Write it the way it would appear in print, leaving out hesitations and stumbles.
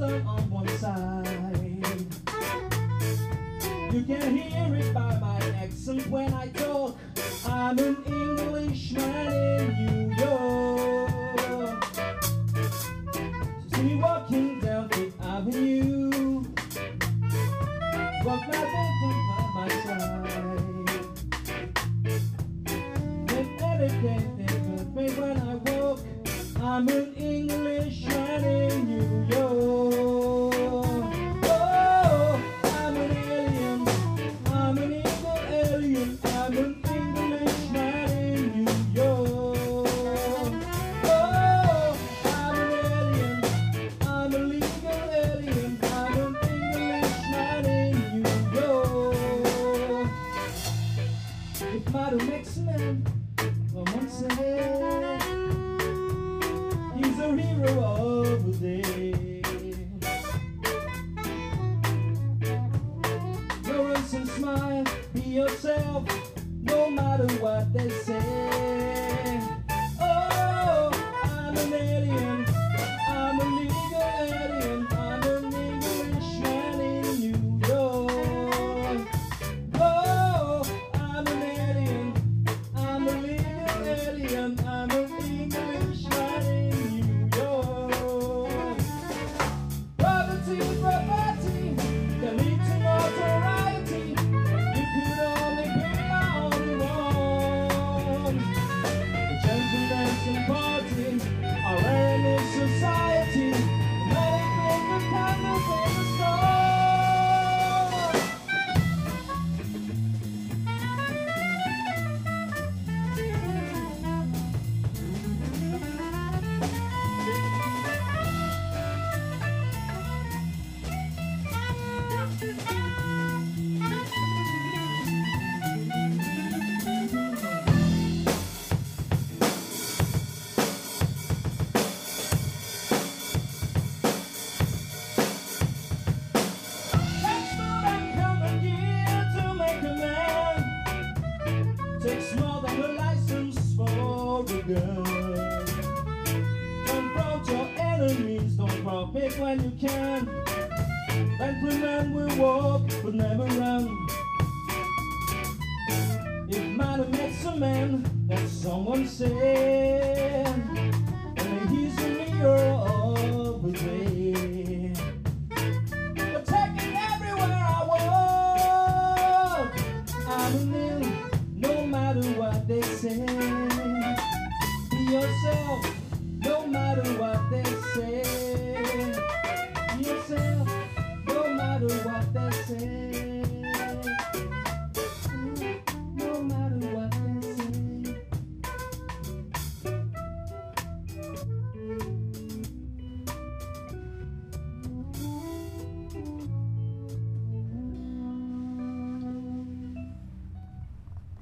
wisdom on one side. You can hear it by my accent when I talk. I'm an Englishman in New York. See me walking down Fifth Avenue, walk my bed by my side. With everything when I walk, I'm an Englishman in New York. Oh, I'm an alien, I'm an eagle alien, I'm an Englishman in New York. Oh, I'm an alien, I'm a legal alien, I'm an Englishman in New York. If I don't make man, someone say he's a hero of the day. Glorious and smile, be yourself, no matter what they say. Oh, I'm an alien, I'm a legal alien, I'm an Englishman in New York. Oh, I'm an alien, I'm a legal alien, I'm an Englishman in New York. Poverty, property, can lead to notoriety. You could only be my only one. The gentleness and party are rare in society. Let it bring the candles in the storm. Takes more than a license for a gun. Confront your enemies, don't profit when you can. Gentlemen will walk but never run. If man makes a man, that's someone said, and he's a hero of the day. Protecting everywhere I walk, I'm a nil, no matter what they say. Be yourself,